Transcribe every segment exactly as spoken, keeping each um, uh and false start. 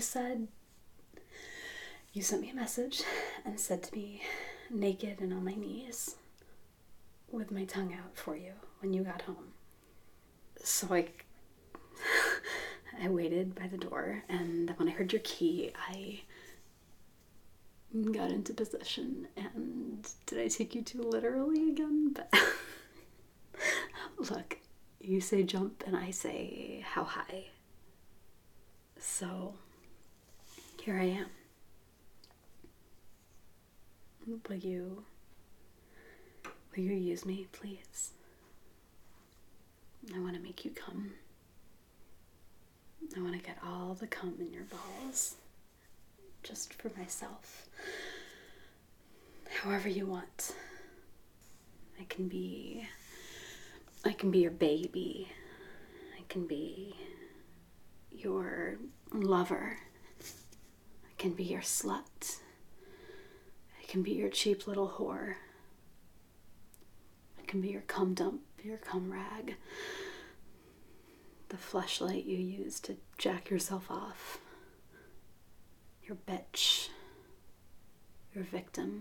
said, you sent me a message and said to me, naked and on my knees, with my tongue out for you when you got home. So I, I waited by the door, and when I heard your key, I got into position. And did I take you too literally again? But look, you say jump and I say how high. So here I am. Will you, will you use me, please? I want to make you come. I want to get all the cum in your balls, just for myself. However you want. I can be, I can be your baby. I can be your lover. I can be your slut. I can be your cheap little whore. I can be your cum dump, your cum rag. The fleshlight you use to jack yourself off. Your bitch. Your victim.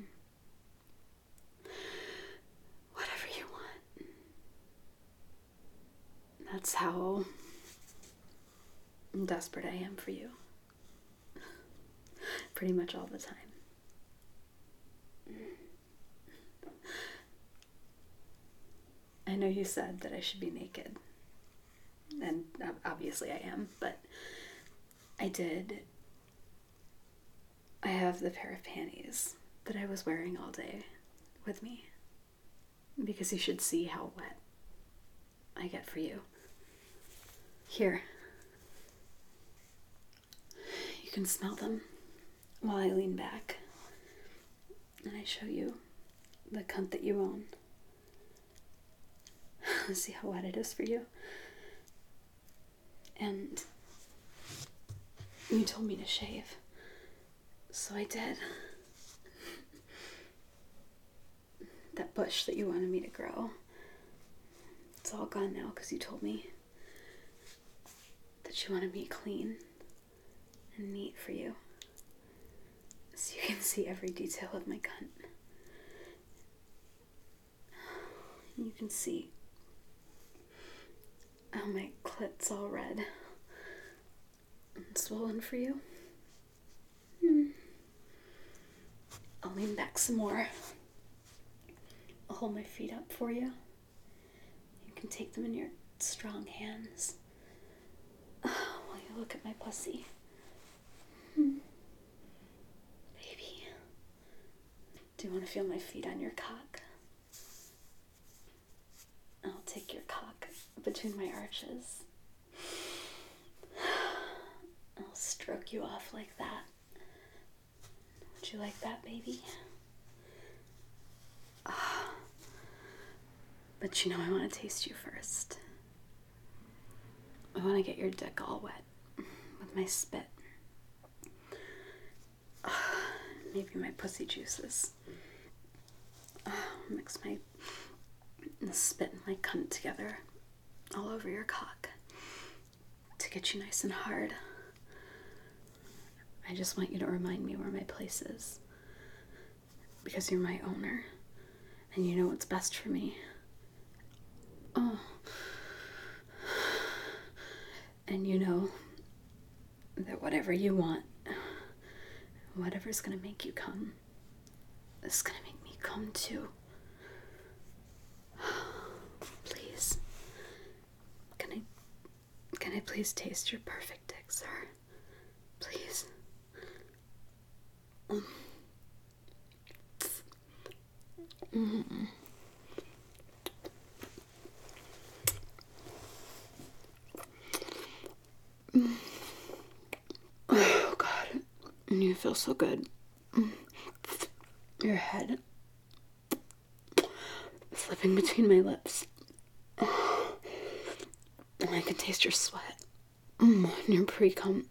Whatever you want. That's how desperate I am for you. Pretty much all the time. I know you said that I should be naked, and obviously I am, but I did. I have the pair of panties that I was wearing all day with me, because you should see how wet I get for you. Here. You can smell them while I lean back and I show you the cunt that you own. Let's see how wet it is for you. And you told me to shave, so I did. That bush that you wanted me to grow, it's all gone now because you told me that you wanted me clean and neat for you, so you can see every detail of my cunt. You can see how my clit's all red and swollen for you. Hmm. I'll lean back some more. I'll hold my feet up for you. You can take them in your strong hands while you look at my pussy. Hmm. Baby, do you want to feel my feet on your cock? I'll take your cock between my arches. I'll stroke you off like that. Would you like that, baby? Ah. But you know, I want to taste you first. I want to get your dick all wet with my spit. Ah, maybe my pussy juices. Ah, mix my the spit and my cunt together all over your cock to get you nice and hard. I just want you to remind me where my place is, because you're my owner and you know what's best for me. Oh, and you know that whatever you want, whatever's gonna make you come, is gonna make me come too. Please, can I, can I please taste your perfect dick, sir? Please. Mm. Mm. Mm. Oh God, you feel so good. Mm. Your head slipping between my lips. And I can taste your sweat mm, and your pre-cum.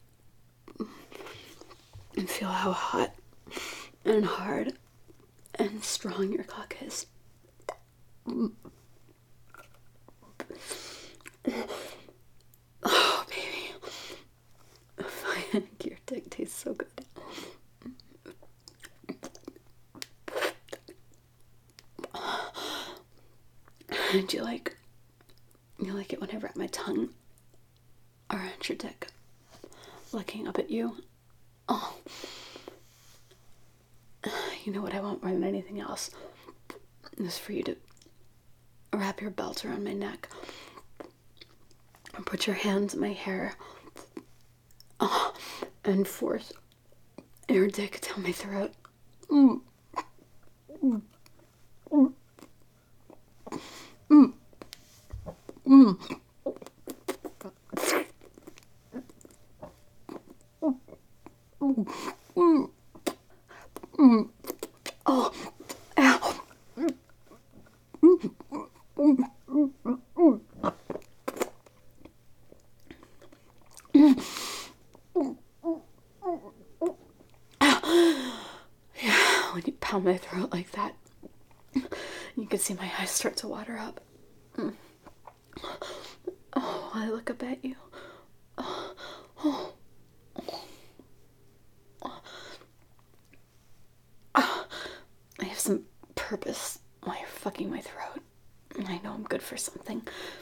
And feel how hot and hard and strong your cock is. Oh, baby. If I dick tastes so good. Do you like, you like it when I wrap my tongue around your dick, looking up at you? Oh, you know what I want more than anything else is for you to wrap your belt around my neck and put your hands in my hair, oh, and force your dick down my throat. Mm. Mm. Mm. Mm. Mm. Mm. Mm. Mm. Oh, ow. Mm. Mm. Mm. Mm. Mm. Yeah, when you pound my throat like that, you can see my eyes start to water up. Mm. Oh, I look up at you. Oh, oh. Oh. I have some purpose while you're fucking my throat. I know I'm good for something.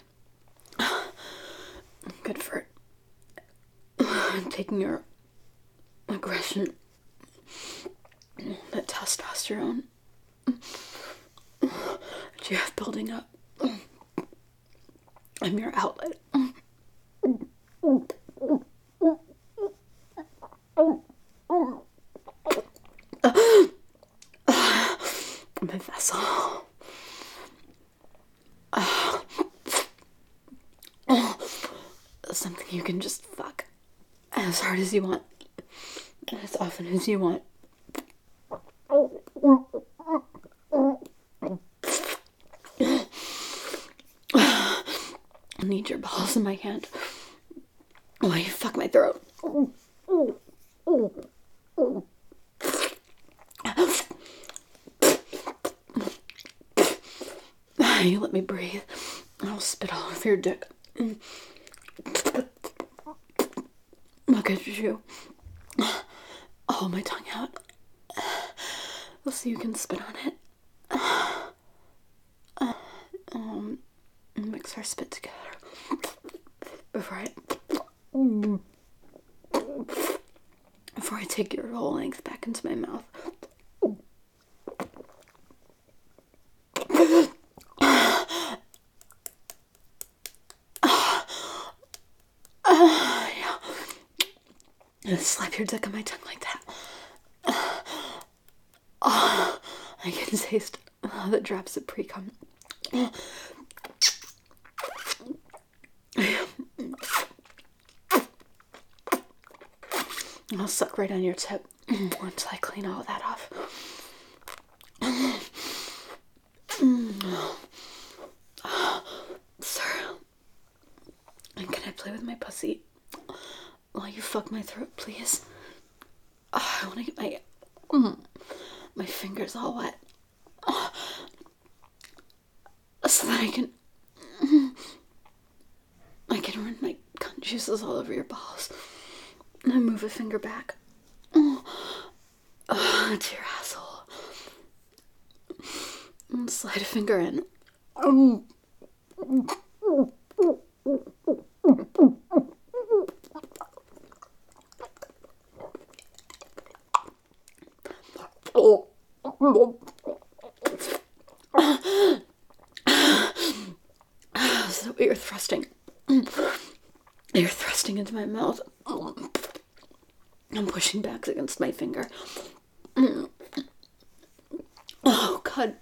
I'm good for taking your aggression, that testosterone that you have building up. I'm your outlet. I'm a vessel. Something you can just fuck as hard as you want, as often as you want. I need your balls in my hand while you fuck my throat. You let me breathe, I'll spit all over your dick. Look at you. Hold my tongue out so you can spit on it. Um, mix our spit together before I before I take your whole length back into my mouth. Uh, yeah. And slap your dick on my tongue like that. Oh, I can taste uh, the drops of pre-cum. I'll suck right on your tip until I clean all of that off. Sir, and can I play with my pussy while you fuck my throat, please? Oh, I want to get my mm, my fingers all wet, oh, so that I can mm, I can run my cunt juices all over your balls. And I move a finger back oh, oh, to your asshole and slide a finger in. Um, oh. So you're thrusting. You're thrusting into my mouth. I'm pushing back against my finger. Oh, God.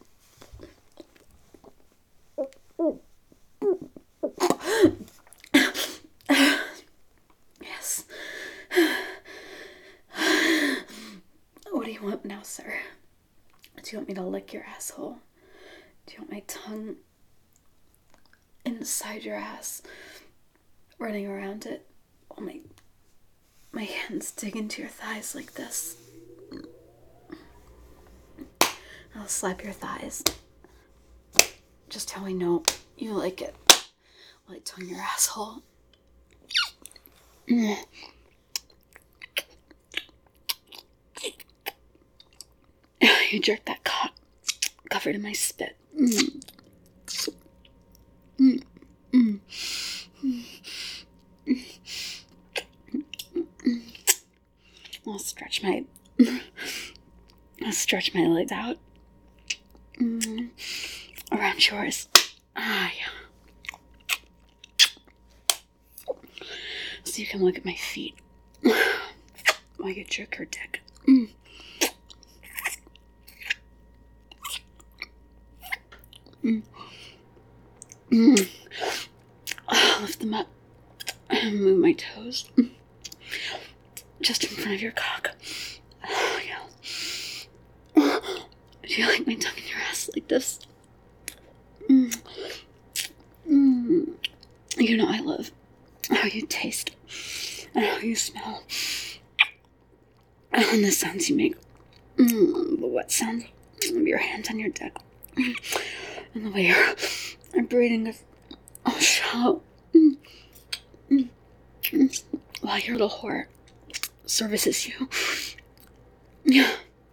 Yes. What do you want now, sir? Do you want me to lick your asshole? Do you want my tongue inside your ass, running around it while my, my hands dig into your thighs like this? I'll slap your thighs. Just how I know you like it while I tongue your asshole. you jerk that cock covered in my spit. Mm. Mm. Mm. I'll stretch my I'll stretch my legs out mm. around yours. Ah, yeah. So you can look at my feet while you jerk your dick. Mm. Mm. Mm. Oh, lift them up and move my toes just in front of your cock. Oh, yeah. Do you like my tongue in your ass like this? Mm. Mm. You know I love how you taste and how you smell and the sounds you make. Mm. The wet sound of your hands on your dick. And the way you're, you're breathing is oh, shallow. Mm. Mm. Mm. While your little whore services you. Yeah.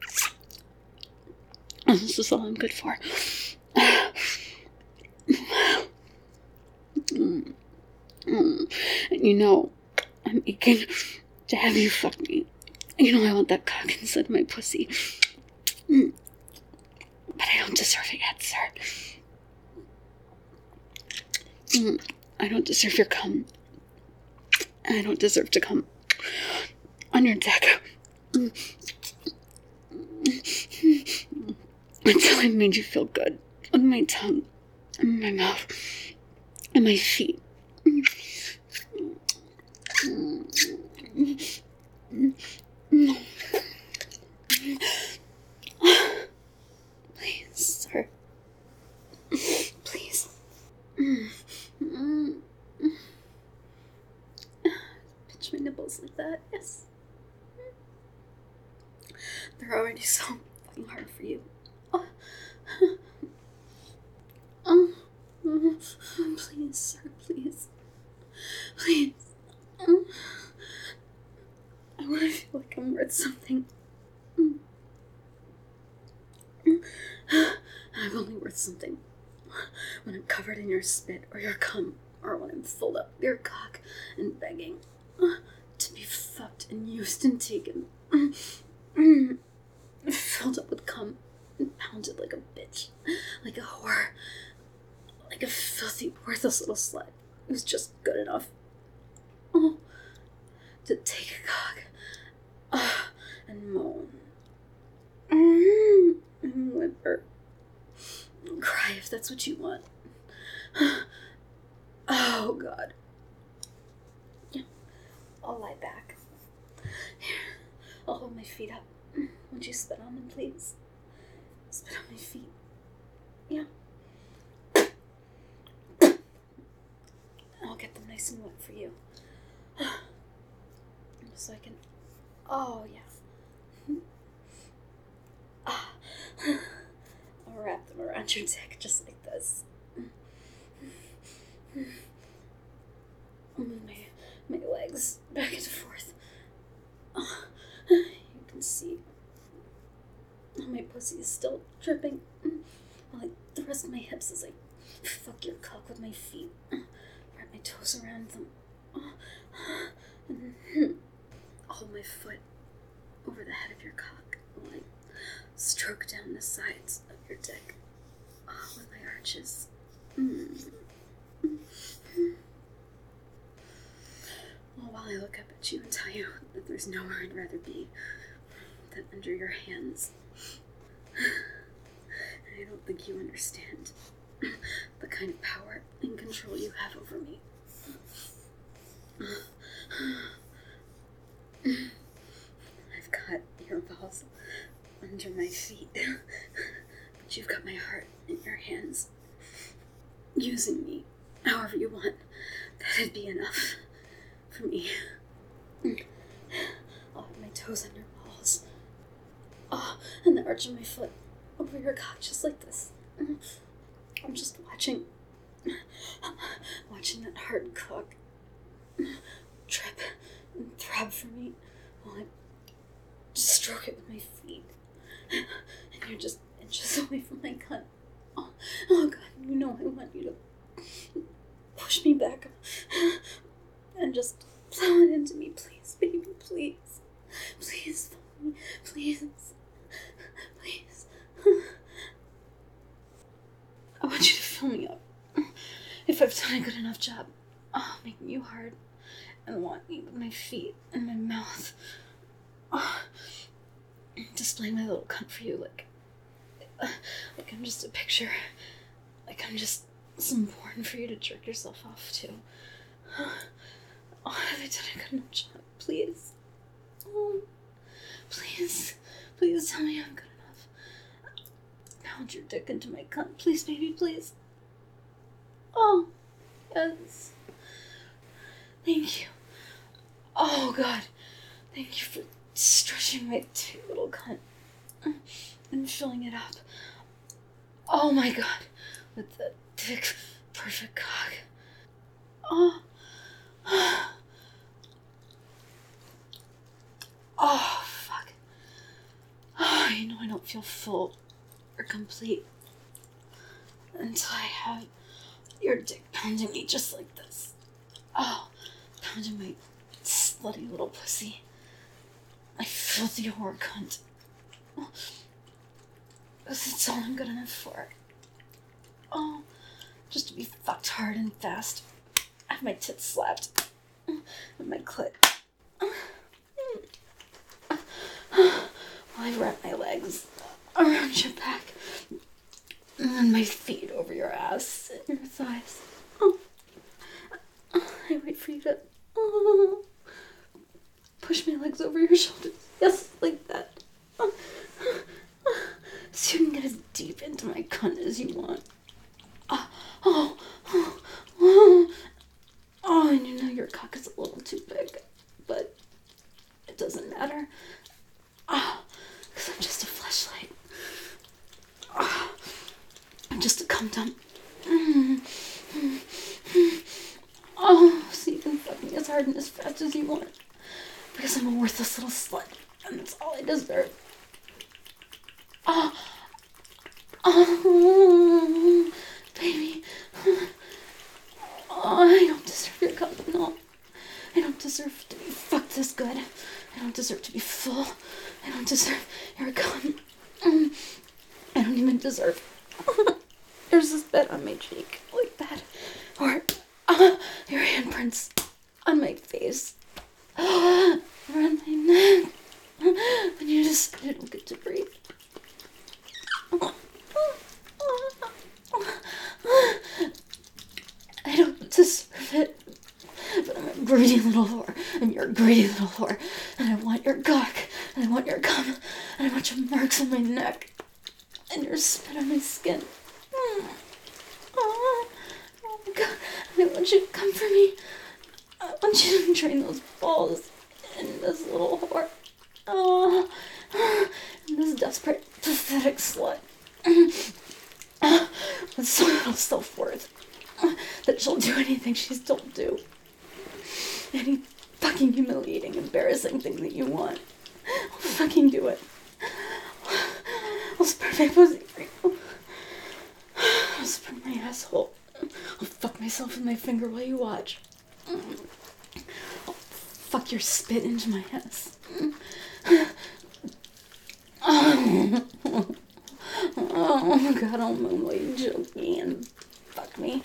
And this is all I'm good for. Mm. Mm. And you know, I'm aching to have you fuck me. You know I want that cock inside my pussy. Mm. But I don't deserve it yet, sir. Mm. I don't deserve your cum. And I don't deserve to come on your dick. Mm. Until I made you feel good on my tongue, and my mouth, and my feet. Please, sir. Please. Pinch my nipples like that, yes. They're already so fucking hard for you. Oh. Oh. Please, sir, please. Please. Oh. I want to feel like I'm worth something. I'm only worth something when I'm covered in your spit or your cum, or when I'm full up your cock and begging to be fucked and used and taken. Filled up with cum and pounded like a bitch, like a whore, like a filthy, worthless little slut who's just good enough oh, to take a cock uh, and moan and whimper and cry if that's what you want. Oh, God. Yeah. I'll lie back. Here, I'll hold my feet up. Would you spit on them, please? Spit on my feet. Yeah. I'll get them nice and wet for you. So I can... Oh, yeah. I'll wrap them around your dick just like this. I'll move my, my legs back and forth. You can see my pussy is still dripping. While I thrust my hips as I fuck your cock with my feet. Wrap my toes around them. And hold my foot over the head of your cock while I stroke down the sides of your dick with my arches. Well, while I look up at you and tell you that there's nowhere I'd rather be than under your hands. And I don't think you understand the kind of power and control you have over me. I've got your balls under my feet, but you've got my heart in your hands. Using me however you want, that'd be enough for me. I'll have my toes on your balls. Oh, and the arch of my foot over your cock just like this. I'm just watching, watching that hard cock trip and throb for me while I stroke it with my feet. And you're just inches away from my cunt. Oh, oh God, you know I want you to push me back and just plow it into me, please, baby, please. Please, me, please, please. I want you to fill me up. If I've done a good enough job, oh, making you hard and wanting my feet and my mouth. Oh, displaying my little cunt for you, like, like I'm just a picture. Like I'm just some porn for you to jerk yourself off to. Oh, have I done a good enough job? Please. Oh, please. Please tell me I'm good enough. Pound your dick into my cunt. Please, baby, please. Oh, yes. Thank you. Oh, God. Thank you for stretching my tight little cunt and filling it up. Oh, my God. With the thick, perfect cock. Oh. Oh, fuck. Oh, you know I don't feel full or complete until I have your dick pounding me just like this. Oh, pounding my slutty little pussy. My filthy whore cunt. Oh, that's all I'm good enough for. Oh, just to be fucked hard and fast. Have my tits slapped. And my clit. While I wrap my legs around your back. And then my feet over your ass and your thighs. Oh. I wait for you to oh, push my legs over your shoulders. Yes, like that. So you can get as deep into my cunt as you want. Oh, oh, oh, oh. Oh, and you know your cock is a little too big, but it doesn't matter. Oh, because I'm just a fleshlight. Oh, I'm just a cum dump. Oh, so you can fuck me as hard and as fast as you want. Because I'm a worthless little slut, and that's all I deserve. Oh, oh, baby. Oh, I don't deserve your cum, no. I don't deserve to be fucked this good. I don't deserve to be full. I don't deserve your cum. Mm. I don't even deserve. There's this bit on my cheek, like that. Or uh, your handprints on my face. Around my neck. And you just, you don't get to breathe. I don't deserve it. But I'm a greedy little whore, and you're a greedy little whore, and I want your cock, and I want your cum, and I want your marks on my neck, and your spit on my skin. Mm. Oh, oh my God, and I want you to come for me. I want you to drain those balls in this little whore. Oh, and this desperate, pathetic slut. With so little self-worth that she'll do anything she's told to. Any fucking humiliating, embarrassing thing that you want. I'll fucking do it. I'll spread my pussy for you. I'll spread my asshole. I'll fuck myself with my finger while you watch. I'll fuck your spit into my ass. Oh, oh God, I'll moon while you choke me and fuck me.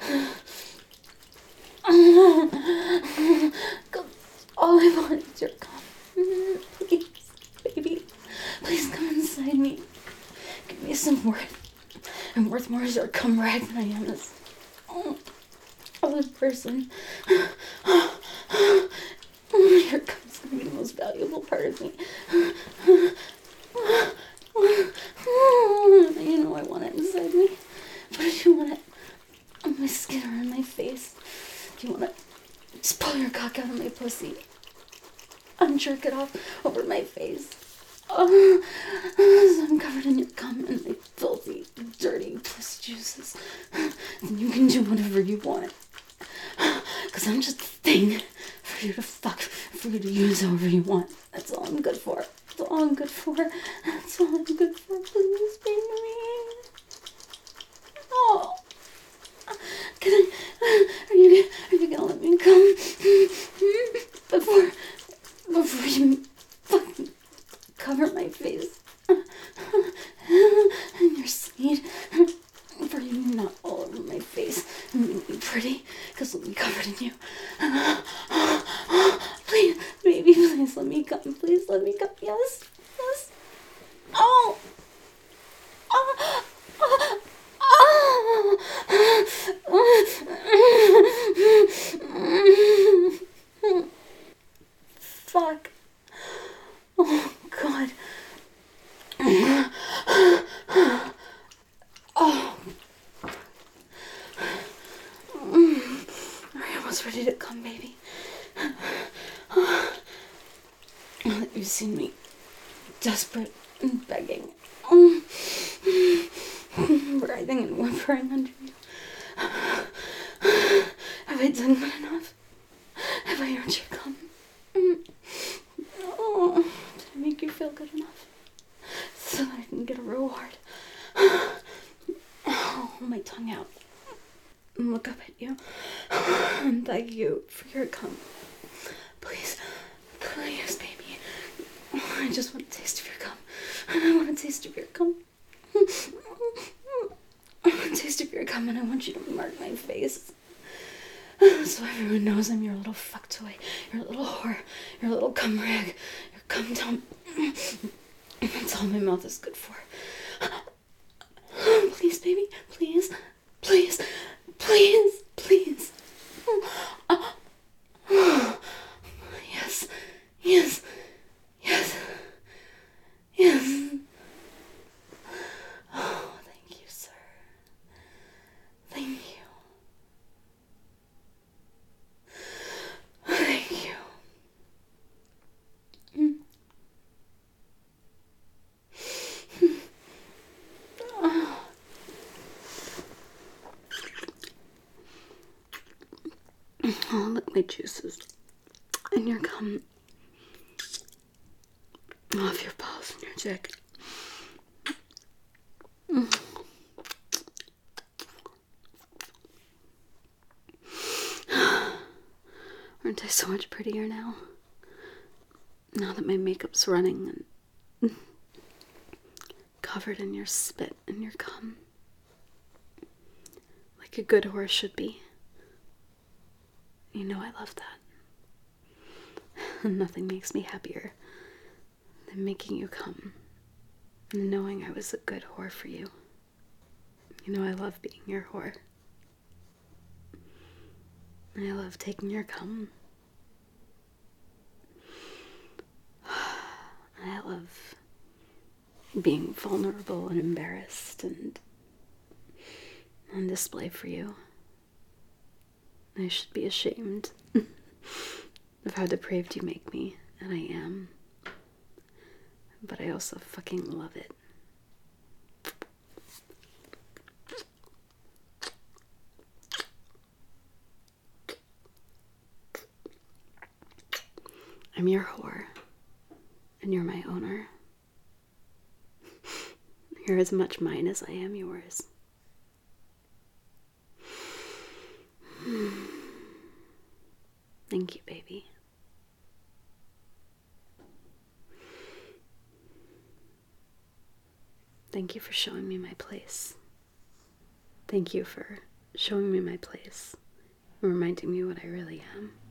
God, all I want is your cum. Please, baby. Please come inside me. Give me some worth. I'm worth more as your cum rag than I am as oh, other person. Your cum's gonna be the most valuable part of me. You know I want it inside me. But if you want it on my skin or on my face, if you want to just pull your cock out of my pussy and jerk it off over my face. Oh, so I'm covered in your cum and my filthy, dirty pussy juices. And you can do whatever you want. Because I'm just a thing for you to fuck, for you to use however you want. That's all I'm good for. That's all all I'm good for. That's all I'm good for. Please, baby. Oh. Can I, are you, are you gonna let me come? Before, before you fucking cover my face. And your seed. For you not all over my face and make me pretty, because let me covered in you. Please, baby, please let me come. Please let me come. Yes, yes. Oh. Oh. Oh. Oh. Fuck. Oh, God. Oh. I'm almost ready to come, baby. Now that you've seen me desperate and begging, writhing and whimpering under you, have I done good enough? Have I earned your come? Oh, did I make you feel good enough so that I can get a reward? Oh, hold my tongue out and look up at you and beg you for your cum. Please, please, baby. I just want a taste of your cum. I want a taste of your cum. I want a taste of your cum, and I want you to mark my face so everyone knows I'm your little fuck toy, your little whore, your little cum rag, your cum dump. That's all my mouth is good for. Please, baby, please, please, please, please. Yes, yes, yes, yes. Oh, thank you, sir. Thank you. Thank you. Mm. Oh. I'll lick my juices and your cum off your balls and your dick. Mm. Aren't I so much prettier now? Now that my makeup's running and covered in your spit and your cum. Like a good horse should be. You know I love that. And nothing makes me happier than making you come and knowing I was a good whore for you. You know I love being your whore. I love taking your cum. I love being vulnerable and embarrassed and on display for you. I should be ashamed of how depraved you make me, and I am. But I also fucking love it. I'm your whore, and you're my owner. You're as much mine as I am yours. Thank you, baby. Thank you for showing me my place. Thank you for showing me my place and reminding me what I really am.